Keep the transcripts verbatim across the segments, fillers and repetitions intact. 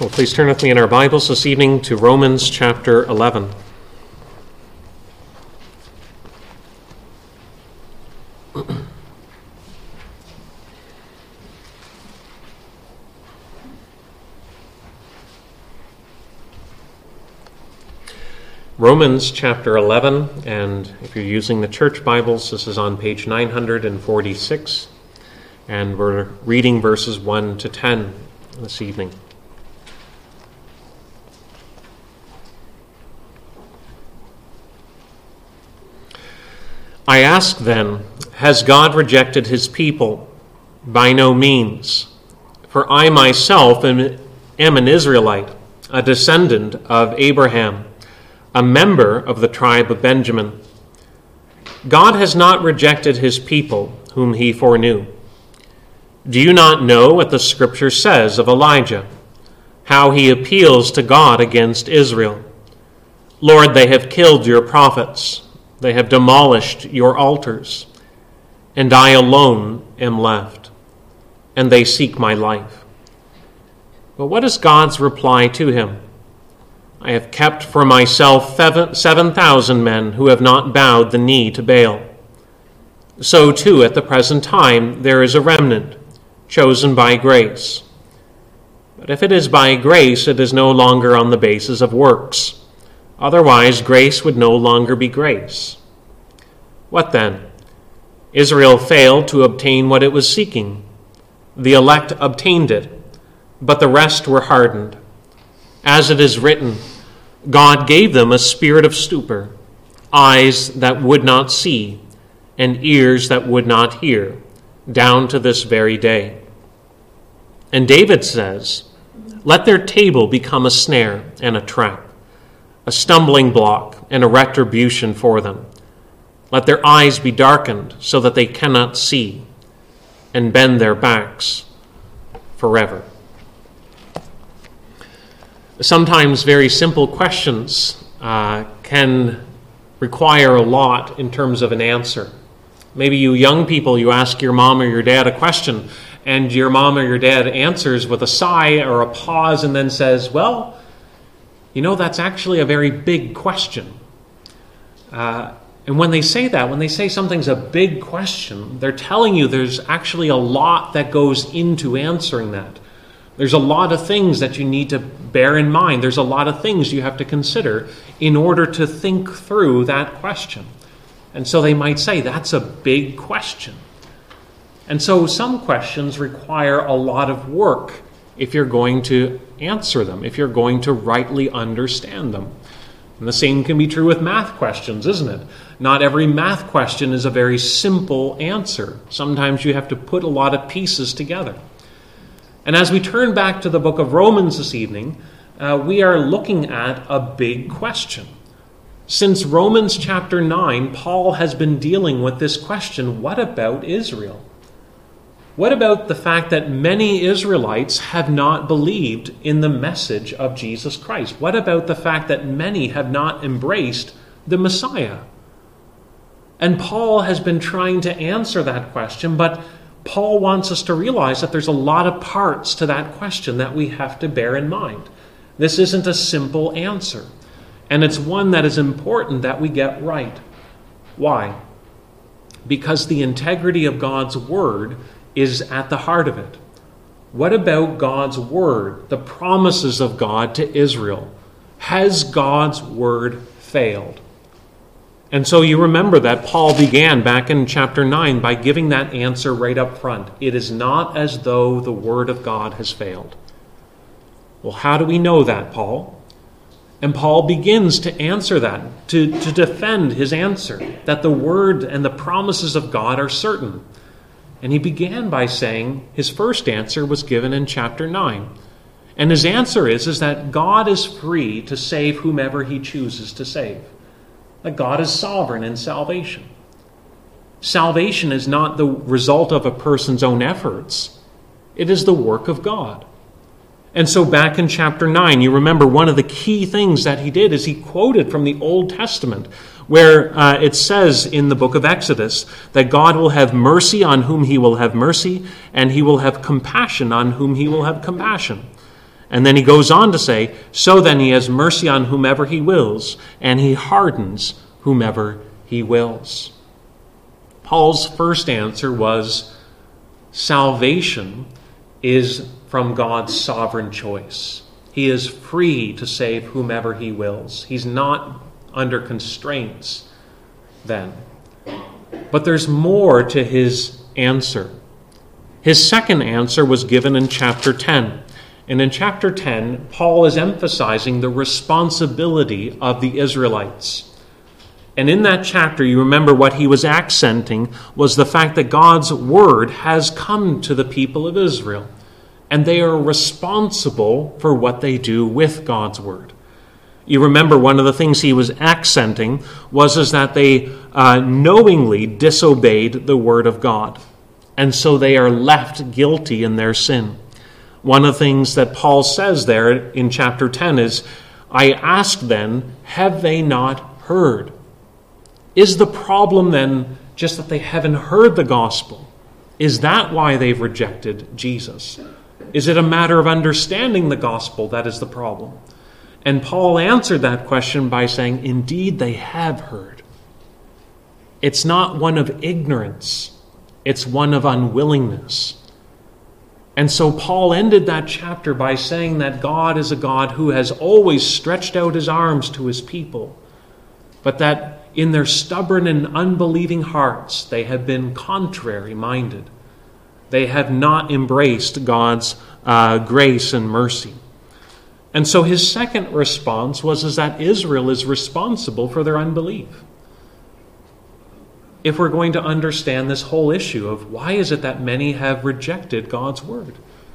Well, please turn with me in our Bibles this evening to Romans chapter eleven. Romans chapter eleven, and if you're using the church Bibles, this is on page nine hundred forty-six, and we're reading verses one to ten this evening. I ask then, has God rejected his people? By no means. For I myself am, am an Israelite, a descendant of Abraham, a member of the tribe of Benjamin. God has not rejected his people, whom he foreknew. Do you not know what the scripture says of Elijah, how he appeals to God against Israel? Lord, they have killed your prophets. They have demolished your altars, and I alone am left, and they seek my life. But what is God's reply to him? I have kept for myself seven thousand men who have not bowed the knee to Baal. So too at the present time there is a remnant, chosen by grace. But if it is by grace, it is no longer on the basis of works. Otherwise, grace would no longer be grace. What then? Israel failed to obtain what it was seeking. The elect obtained it, but the rest were hardened. As it is written, God gave them a spirit of stupor, eyes that would not see, and ears that would not hear, down to this very day. And David says, let their table become a snare and a trap, a stumbling block and a retribution for them. Let their eyes be darkened so that they cannot see, and bend their backs forever. Sometimes very simple questions uh, can require a lot in terms of an answer. Maybe you young people, you ask your mom or your dad a question, and your mom or your dad answers with a sigh or a pause and then says, well, you know, that's actually a very big question. Uh, and when they say that, when they say something's a big question, they're telling you there's actually a lot that goes into answering that. There's a lot of things that you need to bear in mind. There's a lot of things you have to consider in order to think through that question. And so they might say, that's a big question. And so some questions require a lot of work if you're going to answer them, if you're going to rightly understand them. And the same can be true with math questions, isn't it? Not every math question is a very simple answer. Sometimes you have to put a lot of pieces together. And as we turn back to the book of Romans this evening, uh, we are looking at a big question. Since Romans chapter nine, Paul has been dealing with this question, what about Israel? What about the fact that many Israelites have not believed in the message of Jesus Christ? What about the fact that many have not embraced the Messiah? And Paul has been trying to answer that question, but Paul wants us to realize that there's a lot of parts to that question that we have to bear in mind. This isn't a simple answer, and it's one that is important that we get right. Why? Because the integrity of God's word is at the heart of it. What about God's word, the promises of God to Israel? Has God's word failed? And so you remember that Paul began back in chapter nine by giving that answer right up front. It is not as though the word of God has failed. Well, how do we know that, Paul? And Paul begins to answer that, to, to defend his answer, that the word and the promises of God are certain. And he began by saying his first answer was given in chapter nine. And his answer is, is that God is free to save whomever he chooses to save. That God is sovereign in salvation. Salvation is not the result of a person's own efforts. It is the work of God. And so back in chapter nine, you remember one of the key things that he did is he quoted from the Old Testament, where uh, it says in the book of Exodus that God will have mercy on whom he will have mercy, and he will have compassion on whom he will have compassion. And then he goes on to say, so then he has mercy on whomever he wills, and he hardens whomever he wills. Paul's first answer was, salvation is from God's sovereign choice. He is free to save whomever he wills. He's not under constraints then. But there's more to his answer. His second answer was given in chapter ten. And in chapter ten, Paul is emphasizing the responsibility of the Israelites. And in that chapter, you remember what he was accenting was the fact that God's word has come to the people of Israel, and they are responsible for what they do with God's word. You remember one of the things he was accenting was is that they uh, knowingly disobeyed the word of God, and so they are left guilty in their sin. One of the things that Paul says there in chapter ten is, I ask then, have they not heard? Is the problem then just that they haven't heard the gospel? Is that why they've rejected Jesus? Is it a matter of understanding the gospel that is the problem? And Paul answered that question by saying, indeed they have heard. It's not one of ignorance. It's one of unwillingness. And so Paul ended that chapter by saying that God is a God who has always stretched out his arms to his people, but that in their stubborn and unbelieving hearts, they have been contrary-minded. They have not embraced God's uh, grace and mercy. And so his second response was is that Israel is responsible for their unbelief. If we're going to understand this whole issue of why is it that many have rejected God's word.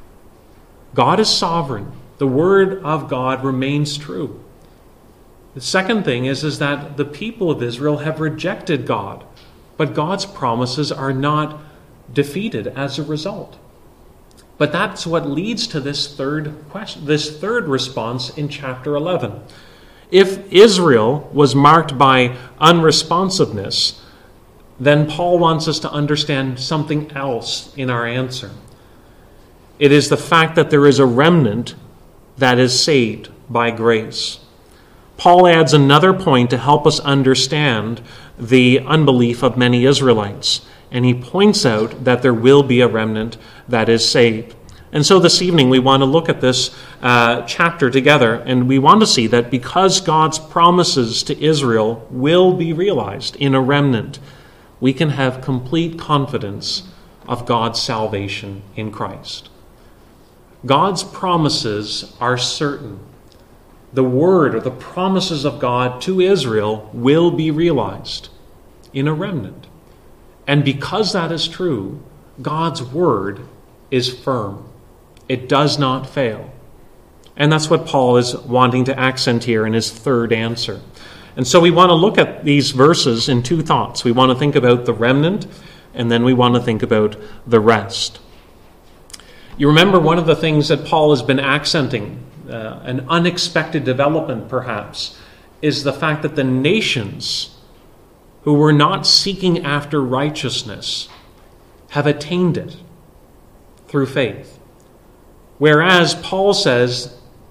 God is sovereign. The word of God remains true. The second thing is, is that the people of Israel have rejected God, but God's promises are not defeated as a result. But that's what leads to this third question, this third response in chapter eleven. If Israel was marked by unresponsiveness, then Paul wants us to understand something else in our answer. It is the fact that there is a remnant that is saved by grace. Paul adds another point to help us understand the unbelief of many Israelites, and he points out that there will be a remnant that is saved. And so this evening we want to look at this uh, chapter together, and we want to see that because God's promises to Israel will be realized in a remnant, we can have complete confidence of God's salvation in Christ. God's promises are certain. The word or the promises of God to Israel will be realized in a remnant. And because that is true, God's word is firm. It does not fail. And that's what Paul is wanting to accent here in his third answer. And so we want to look at these verses in two thoughts. We want to think about the remnant, and then we want to think about the rest. You remember one of the things that Paul has been accenting, uh, an unexpected development perhaps, is the fact that the nations who were not seeking after righteousness have attained it through faith. Whereas Paul says,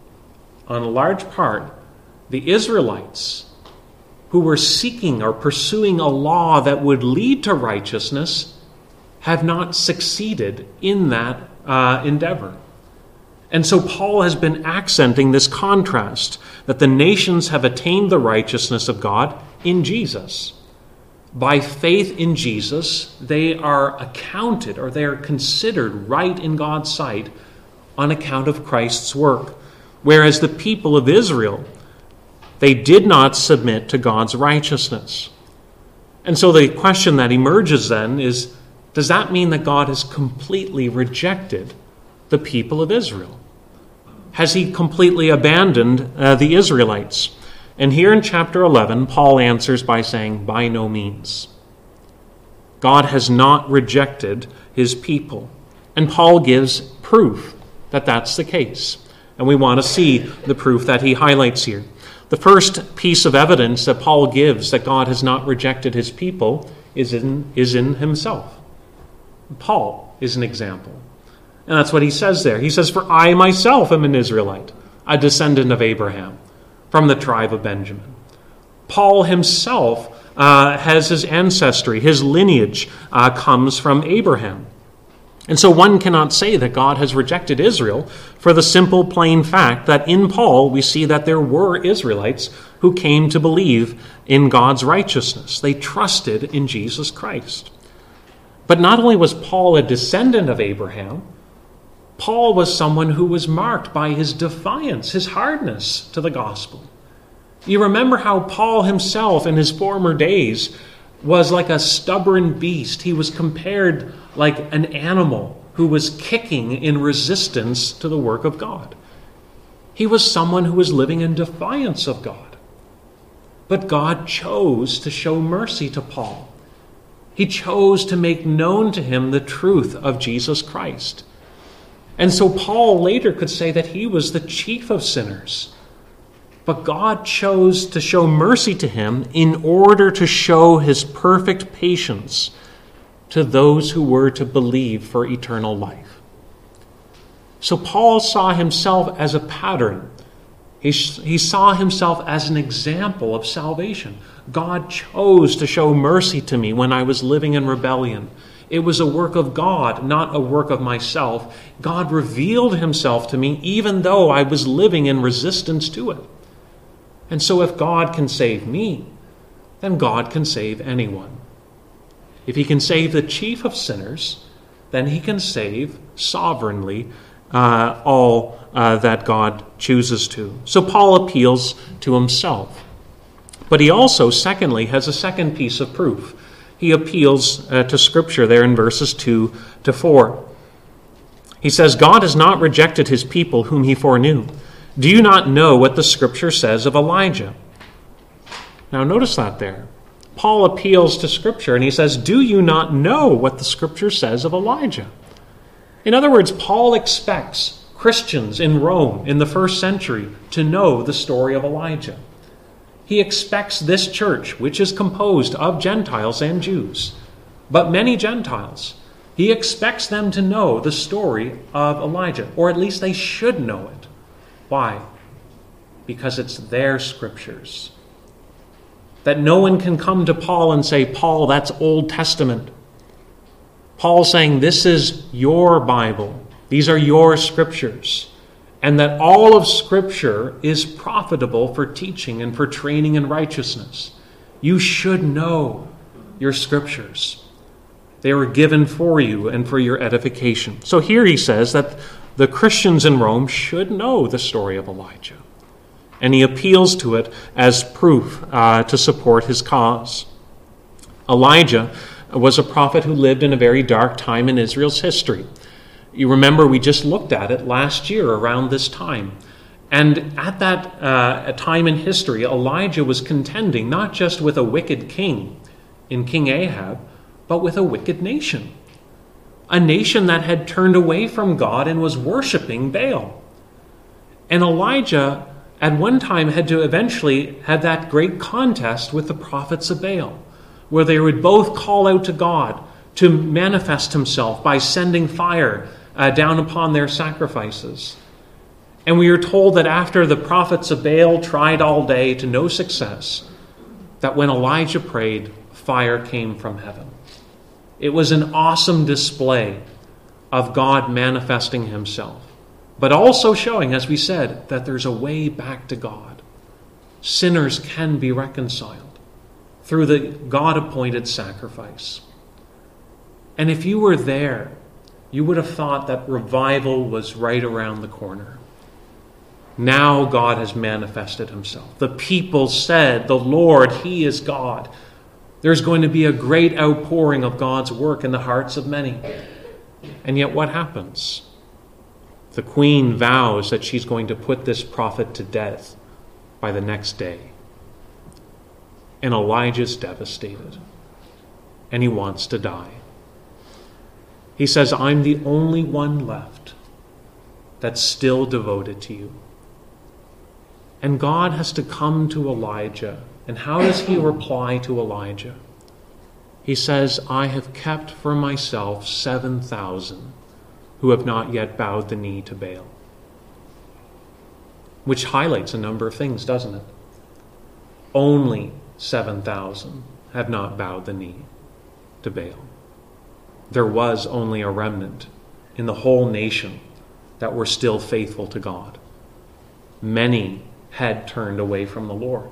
on a large part, the Israelites who were seeking or pursuing a law that would lead to righteousness have not succeeded in that uh, endeavor. And so Paul has been accenting this contrast, that the nations have attained the righteousness of God in Jesus. By faith in Jesus, they are accounted or they are considered right in God's sight on account of Christ's work. Whereas the people of Israel, they did not submit to God's righteousness. And so the question that emerges then is, does that mean that God has completely rejected the people of Israel? Has he completely abandoned uh, the Israelites? And here in chapter eleven, Paul answers by saying, by no means. God has not rejected his people. And Paul gives proof that that's the case. And we want to see the proof that he highlights here. The first piece of evidence that Paul gives that God has not rejected his people is in, is in himself. Paul is an example. And that's what he says there. He says, "For I myself am an Israelite, a descendant of Abraham, from the tribe of Benjamin." Paul himself uh, has his ancestry, his lineage uh, comes from Abraham. And so one cannot say that God has rejected Israel for the simple, plain fact that in Paul we see that there were Israelites who came to believe in God's righteousness. They trusted in Jesus Christ. But not only was Paul a descendant of Abraham, Paul was someone who was marked by his defiance, his hardness to the gospel. You remember how Paul himself in his former days was like a stubborn beast. He was compared like an animal who was kicking in resistance to the work of God. He was someone who was living in defiance of God. But God chose to show mercy to Paul. He chose to make known to him the truth of Jesus Christ. And so Paul later could say that he was the chief of sinners. But God chose to show mercy to him in order to show his perfect patience to those who were to believe for eternal life. So Paul saw himself as a pattern. He, he saw himself as an example of salvation. God chose to show mercy to me when I was living in rebellion. It was a work of God, not a work of myself. God revealed himself to me even though I was living in resistance to it. And so if God can save me, then God can save anyone. If he can save the chief of sinners, then he can save sovereignly uh, all uh, that God chooses to. So Paul appeals to himself. But he also, secondly, has a second piece of proof. He appeals uh, to Scripture there in verses two to four. He says, "God has not rejected his people whom he foreknew. Do you not know what the Scripture says of Elijah?" Now notice that there. Paul appeals to Scripture and he says, "Do you not know what the Scripture says of Elijah?" In other words, Paul expects Christians in Rome in the first century to know the story of Elijah. He expects this church, which is composed of Gentiles and Jews, but many Gentiles, he expects them to know the story of Elijah, or at least they should know it. Why? Because it's their scriptures. That no one can come to Paul and say, "Paul, that's Old Testament." Paul's saying, this is your Bible. These are your scriptures. And that all of Scripture is profitable for teaching and for training in righteousness. You should know your scriptures. They were given for you and for your edification. So here he says that the Christians in Rome should know the story of Elijah. And he appeals to it as proof uh, to support his cause. Elijah was a prophet who lived in a very dark time in Israel's history. You remember we just looked at it last year around this time. And at that uh, time in history, Elijah was contending not just with a wicked king in King Ahab, but with a wicked nation. A nation that had turned away from God and was worshiping Baal. And Elijah at one time had to eventually have that great contest with the prophets of Baal, where they would both call out to God to manifest himself by sending fire uh, down upon their sacrifices. And we are told that after the prophets of Baal tried all day to no success, that when Elijah prayed, fire came from heaven. It was an awesome display of God manifesting himself, but also showing, as we said, that there's a way back to God. Sinners can be reconciled through the God-appointed sacrifice. And if you were there, you would have thought that revival was right around the corner. Now God has manifested himself. The people said, "The Lord, he is God." There's going to be a great outpouring of God's work in the hearts of many. And yet what happens? The queen vows that she's going to put this prophet to death by the next day. And Elijah's devastated. And he wants to die. He says, "I'm the only one left that's still devoted to you." And God has to come to Elijah. And how does he reply to Elijah? He says, "I have kept for myself seven thousand who have not yet bowed the knee to Baal. Which highlights a number of things, doesn't it? Only seven thousand have not bowed the knee to Baal. There was only a remnant in the whole nation that were still faithful to God. Many had turned away from the Lord.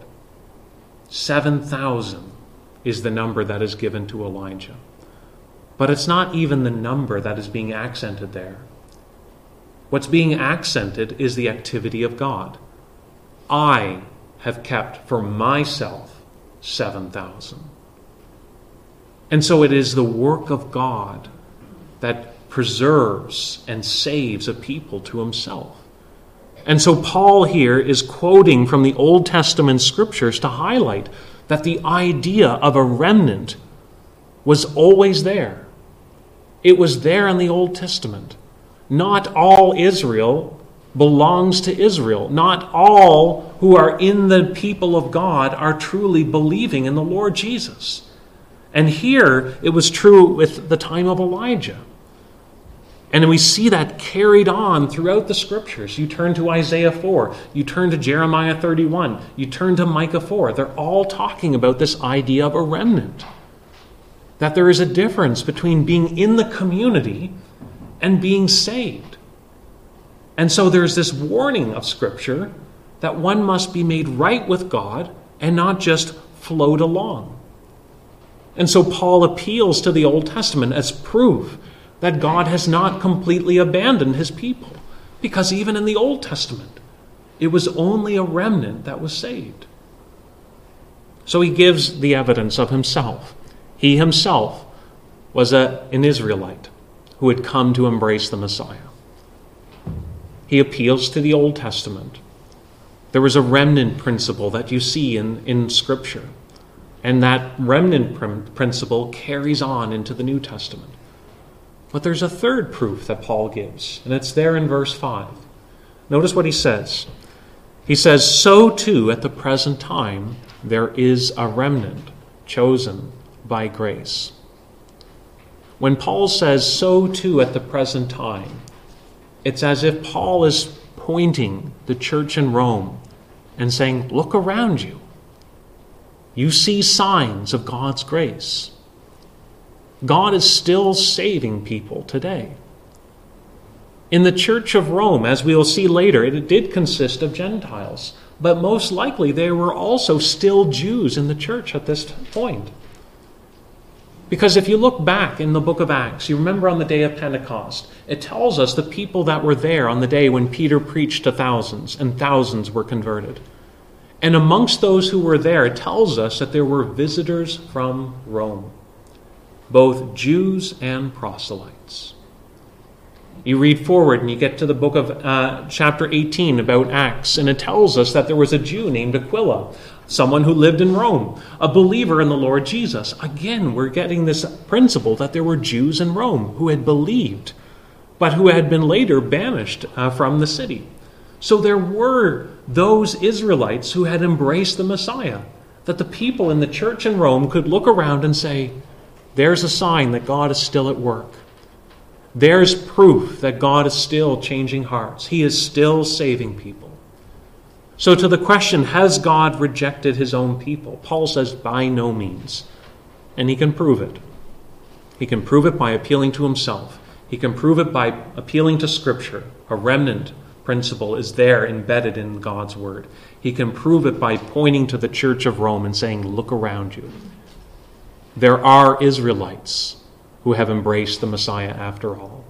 seven thousand is the number that is given to Elijah. But it's not even the number that is being accented there. What's being accented is the activity of God. I have kept for myself seven thousand. And so it is the work of God that preserves and saves a people to himself. And so Paul here is quoting from the Old Testament scriptures to highlight that the idea of a remnant was always there. It was there in the Old Testament. Not all Israel belongs to Israel. Not all who are in the people of God are truly believing in the Lord Jesus. And here it was true with the time of Elijah. And we see that carried on throughout the scriptures. You turn to Isaiah four, you turn to Jeremiah thirty-one, you turn to Micah four. They're all talking about this idea of a remnant. That there is a difference between being in the community and being saved. And so there's this warning of Scripture that one must be made right with God and not just float along. And so Paul appeals to the Old Testament as proof that God has not completely abandoned his people, because even in the Old Testament, it was only a remnant that was saved. So he gives the evidence of himself. He himself was a, an Israelite who had come to embrace the Messiah. He appeals to the Old Testament. There was a remnant principle that you see in, in Scripture, and that remnant prim- principle carries on into the New Testament. But there's a third proof that Paul gives, and it's there in verse five. Notice what he says. He says, "So too at the present time there is a remnant chosen by grace." When Paul says, "so too at the present time," it's as if Paul is pointing the church in Rome and saying, look around you. You see signs of God's grace. God is still saving people today. In the church of Rome, as we will see later, it did consist of Gentiles, but most likely there were also still Jews in the church at this point. Because if you look back in the book of Acts, you remember on the day of Pentecost, it tells us the people that were there on the day when Peter preached to thousands, and thousands were converted. And amongst those who were there, it tells us that there were visitors from Rome, both Jews and proselytes. You read forward and you get to the book of uh, chapter eighteen about Acts, and it tells us that there was a Jew named Aquila, someone who lived in Rome, a believer in the Lord Jesus. Again, we're getting this principle that there were Jews in Rome who had believed, but who had been later banished uh, from the city. So there were those Israelites who had embraced the Messiah, that the people in the church in Rome could look around and say, there's a sign that God is still at work. There's proof that God is still changing hearts. He is still saving people. So to the question, has God rejected his own people? Paul says, by no means. And he can prove it. He can prove it by appealing to himself. He can prove it by appealing to Scripture. A remnant principle is there embedded in God's word. He can prove it by pointing to the church of Rome and saying, look around you. There are Israelites who have embraced the Messiah after all.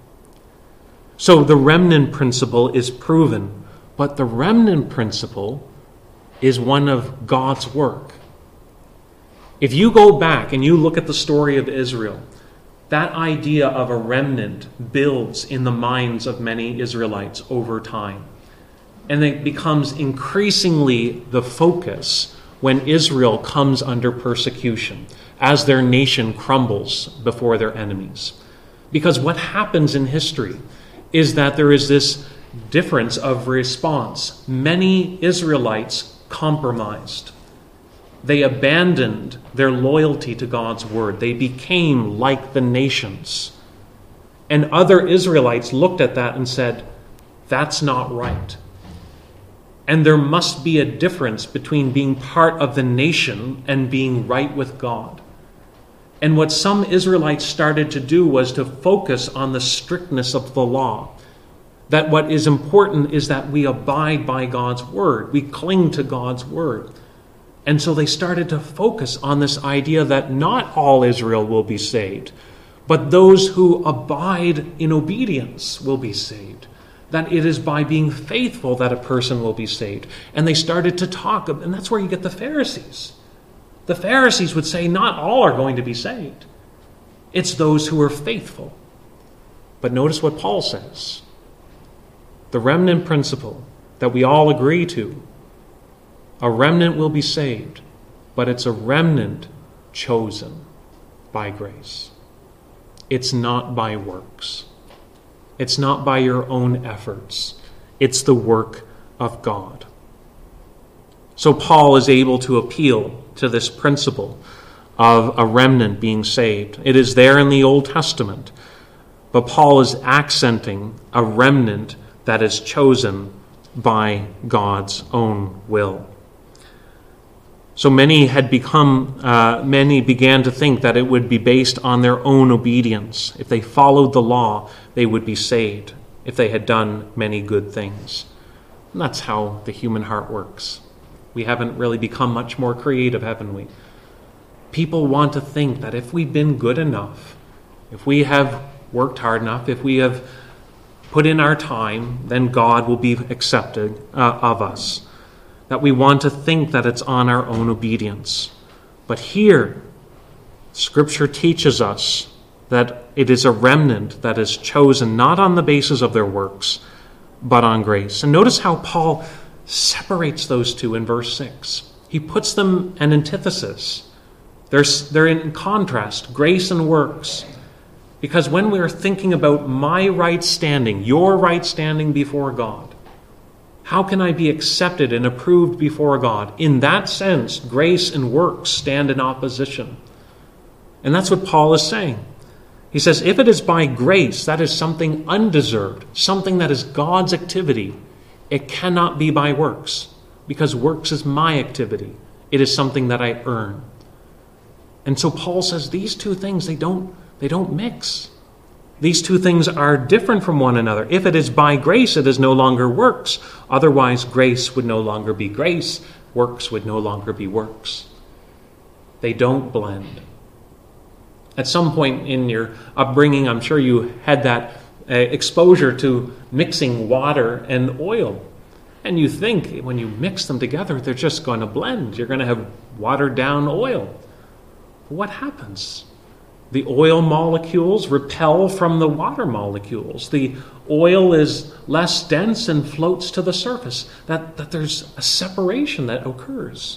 So the remnant principle is proven. But the remnant principle is one of God's work. If you go back and you look at the story of Israel, that idea of a remnant builds in the minds of many Israelites over time. And it becomes increasingly the focus when Israel comes under persecution, as their nation crumbles before their enemies. Because what happens in history is that there is this difference of response. Many Israelites compromised. They abandoned their loyalty to God's word. They became like the nations. And other Israelites looked at that and said, that's not right. And there must be a difference between being part of the nation and being right with God. And what some Israelites started to do was to focus on the strictness of the law. That what is important is that we abide by God's word. We cling to God's word. And so they started to focus on this idea that not all Israel will be saved, but those who abide in obedience will be saved. That it is by being faithful that a person will be saved. And they started to talk, and that's where you get the Pharisees. The Pharisees would say not all are going to be saved. It's those who are faithful. But notice what Paul says. The remnant principle that we all agree to. A remnant will be saved, but it's a remnant chosen by grace. It's not by works. It's not by your own efforts. It's the work of God. So Paul is able to appeal to this principle of a remnant being saved. It is there in the Old Testament, but Paul is accenting a remnant that is chosen by God's own will. So many had become, uh, many began to think that it would be based on their own obedience. If they followed the law, they would be saved, if they had done many good things. And that's how the human heart works. We haven't really become much more creative, haven't we? People want to think that if we've been good enough, if we have worked hard enough, if we have put in our time, then God will be accepted uh, of us. That we want to think that it's on our own obedience. But here, Scripture teaches us that it is a remnant that is chosen not on the basis of their works, but on grace. And notice how Paul separates those two in verse six. He puts them an antithesis. They're, they're in contrast, grace and works. Because when we're thinking about my right standing, your right standing before God, how can I be accepted and approved before God? In that sense, grace and works stand in opposition. And that's what Paul is saying. He says, if it is by grace, that is something undeserved, something that is God's activity. It cannot be by works, because works is my activity. It is something that I earn. And so Paul says these two things, they don't, they don't mix. These two things are different from one another. If it is by grace, it is no longer works. Otherwise, grace would no longer be grace. Works would no longer be works. They don't blend. At some point in your upbringing, I'm sure you had that uh, exposure to mixing water and oil. And you think when you mix them together, they're just going to blend. You're going to have watered down oil. What happens? The oil molecules repel from the water molecules. The oil is less dense and floats to the surface. That, that there's a separation that occurs.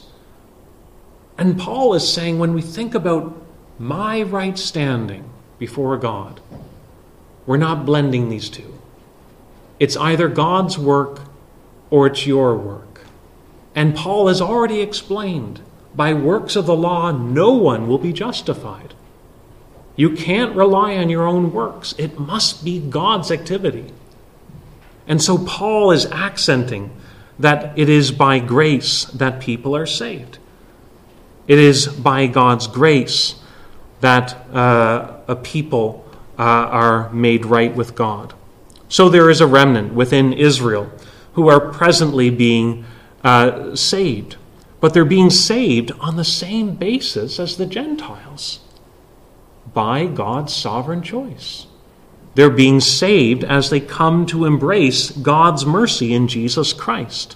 And Paul is saying when we think about my right standing before God, we're not blending these two. It's either God's work or it's your work. And Paul has already explained, by works of the law, no one will be justified. You can't rely on your own works. It must be God's activity. And so Paul is accenting that it is by grace that people are saved. It is by God's grace that uh, a people uh, are made right with God. So there is a remnant within Israel who are presently being uh, saved. But they're being saved on the same basis as the Gentiles. By God's sovereign choice. They're being saved as they come to embrace God's mercy in Jesus Christ.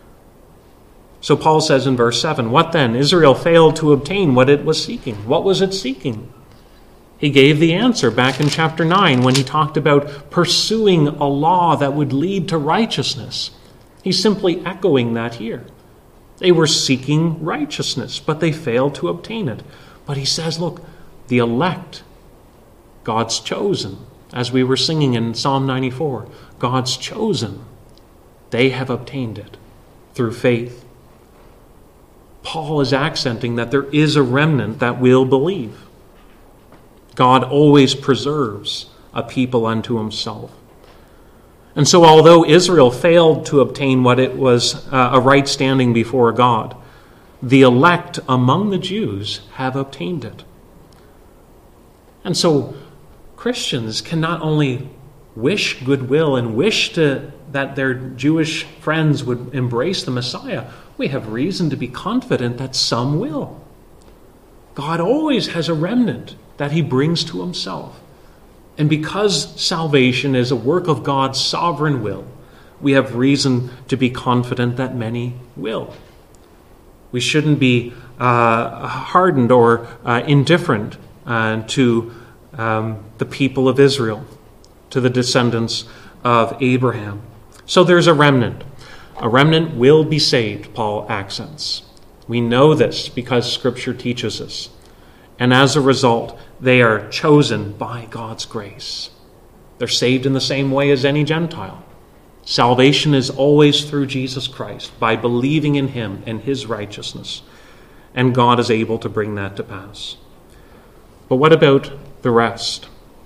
So Paul says in verse seven, what then? Israel failed to obtain what it was seeking. What was it seeking? He gave the answer back in chapter nine when he talked about pursuing a law that would lead to righteousness. He's simply echoing that here. They were seeking righteousness, but they failed to obtain it. But he says, look, the elect, God's chosen, as we were singing in Psalm ninety-four, God's chosen, they have obtained it through faith. Paul is accenting that there is a remnant that will believe. God always preserves a people unto himself. And so although Israel failed to obtain what it was uh, a right standing before God, the elect among the Jews have obtained it. And so Christians can not only wish goodwill and wish to, that their Jewish friends would embrace the Messiah, we have reason to be confident that some will. God always has a remnant that he brings to himself. And because salvation is a work of God's sovereign will, we have reason to be confident that many will. We shouldn't be uh, hardened or uh, indifferent uh, to um, the people of Israel, to the descendants of Abraham. So there's a remnant. A remnant will be saved, Paul accents. We know this because Scripture teaches us. And as a result, they are chosen by God's grace. They're saved in the same way as any Gentile. Salvation is always through Jesus Christ, by believing in him and his righteousness. And God is able to bring that to pass. But what about the rest?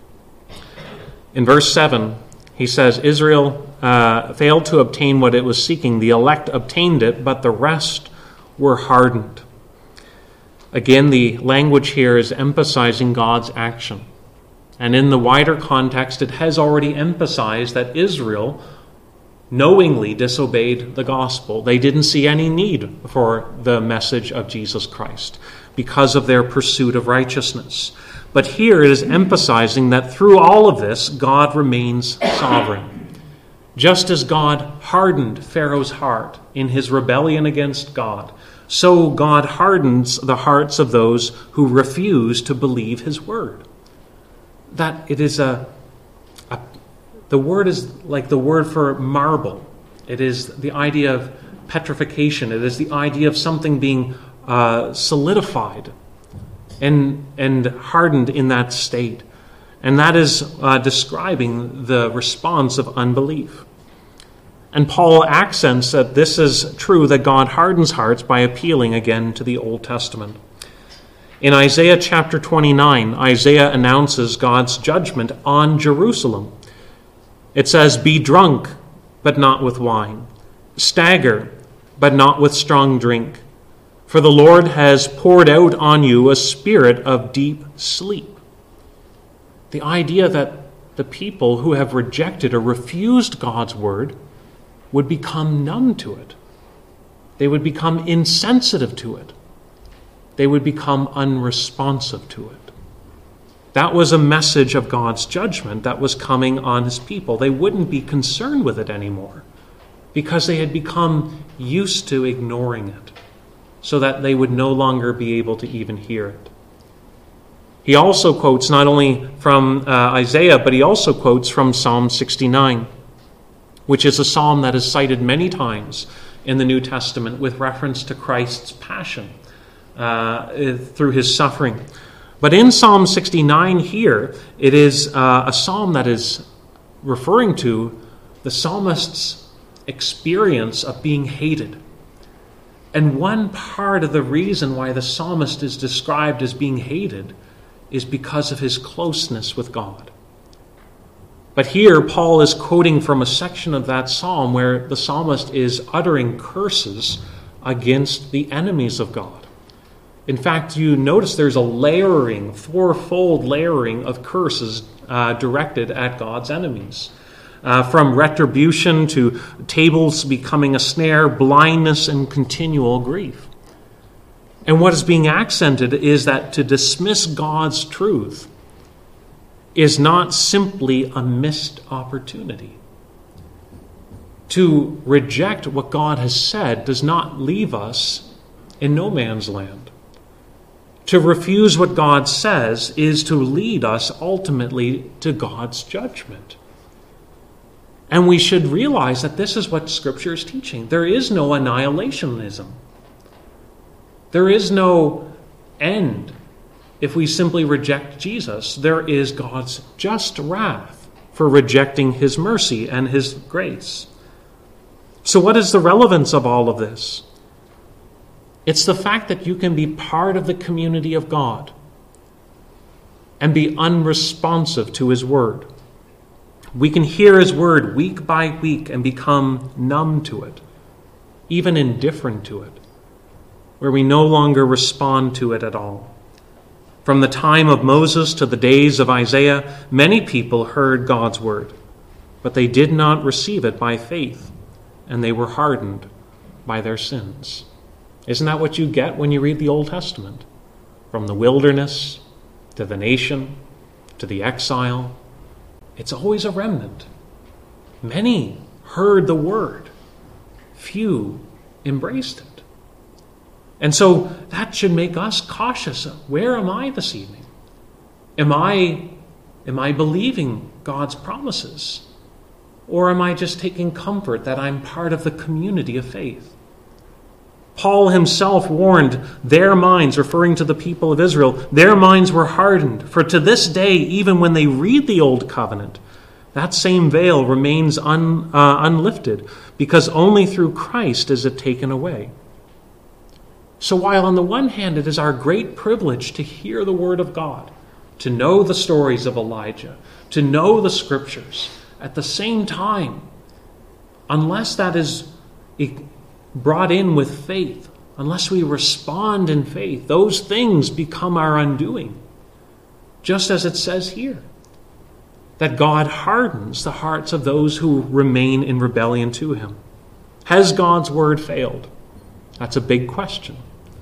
In verse seven, he says, Israel uh, failed to obtain what it was seeking. The elect obtained it, but the rest were hardened. Again, the language here is emphasizing God's action. And in the wider context, it has already emphasized that Israel knowingly disobeyed the gospel. They didn't see any need for the message of Jesus Christ because of their pursuit of righteousness. But here it is emphasizing that through all of this, God remains sovereign. Just as God hardened Pharaoh's heart in his rebellion against God, so God hardens the hearts of those who refuse to believe his word. That it is a, a the word is like the word for marble. It is the idea of petrification. It is the idea of something being uh, solidified and and hardened in that state. And that is uh, describing the response of unbelief. And Paul accents that this is true, that God hardens hearts by appealing again to the Old Testament. In Isaiah chapter twenty-nine, Isaiah announces God's judgment on Jerusalem. It says, "Be drunk, but not with wine. Stagger, but not with strong drink. For the Lord has poured out on you a spirit of deep sleep." The idea that the people who have rejected or refused God's word would become numb to it. They would become insensitive to it. They would become unresponsive to it. That was a message of God's judgment that was coming on his people. They wouldn't be concerned with it anymore because they had become used to ignoring it, so that they would no longer be able to even hear it. He also quotes not only from uh, Isaiah, but he also quotes from Psalm sixty-nine, which is a psalm that is cited many times in the New Testament with reference to Christ's passion uh, through his suffering. But in Psalm sixty-nine here, it is uh, a psalm that is referring to the psalmist's experience of being hated. And one part of the reason why the psalmist is described as being hated is because of his closeness with God. But here, Paul is quoting from a section of that psalm where the psalmist is uttering curses against the enemies of God. In fact, you notice there's a layering, fourfold layering of curses uh, directed at God's enemies. Uh, from retribution to tables becoming a snare, blindness, and continual grief. And what is being accented is that to dismiss God's truth is not simply a missed opportunity. To reject what God has said does not leave us in no man's land. To refuse what God says is to lead us ultimately to God's judgment. And we should realize that this is what Scripture is teaching. There is no annihilationism. There is no end if we simply reject Jesus. There is God's just wrath for rejecting his mercy and his grace. So what is the relevance of all of this? It's the fact that you can be part of the community of God and be unresponsive to his word. We can hear his word week by week and become numb to it, even indifferent to it, where we no longer respond to it at all. From the time of Moses to the days of Isaiah, many people heard God's word, but they did not receive it by faith, and they were hardened by their sins. Isn't that what you get when you read the Old Testament? From the wilderness to the nation to the exile, it's always a remnant. Many heard the word. Few embraced it. And so that should make us cautious. Where am I this evening? Am I, am I believing God's promises? Or am I just taking comfort that I'm part of the community of faith? Paul himself warned their minds, referring to the people of Israel, their minds were hardened. For to this day, even when they read the Old Covenant, that same veil remains un, uh, unlifted, because only through Christ is it taken away. So while on the one hand it is our great privilege to hear the word of God, to know the stories of Elijah, to know the scriptures, at the same time, unless that is brought in with faith, unless we respond in faith, those things become our undoing. Just as it says here, that God hardens the hearts of those who remain in rebellion to him. Has God's word failed? That's a big question.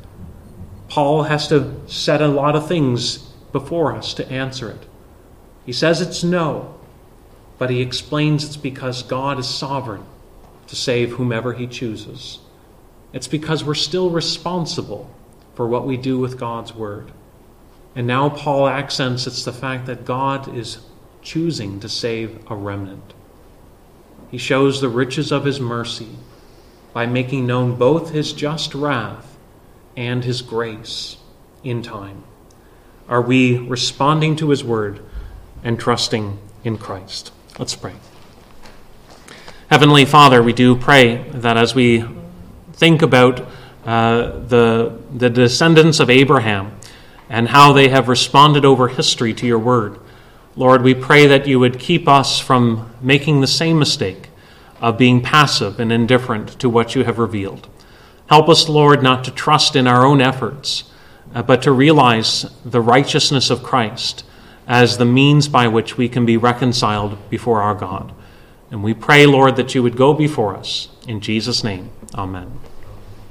Paul has to set a lot of things before us to answer it. He says it's no, but he explains it's because God is sovereign to save whomever he chooses. It's because we're still responsible for what we do with God's word. And now Paul accents it's the fact that God is choosing to save a remnant. He shows the riches of his mercy by making known both his just wrath and his grace in time. Are we responding to his word and trusting in Christ? Let's pray. Heavenly Father, we do pray that as we think about uh, the, the descendants of Abraham and how they have responded over history to your word, Lord, we pray that you would keep us from making the same mistake of being passive and indifferent to what you have revealed. Help us, Lord, not to trust in our own efforts, uh, but to realize the righteousness of Christ as the means by which we can be reconciled before our God. And we pray, Lord, that you would go before us. In Jesus' name, amen.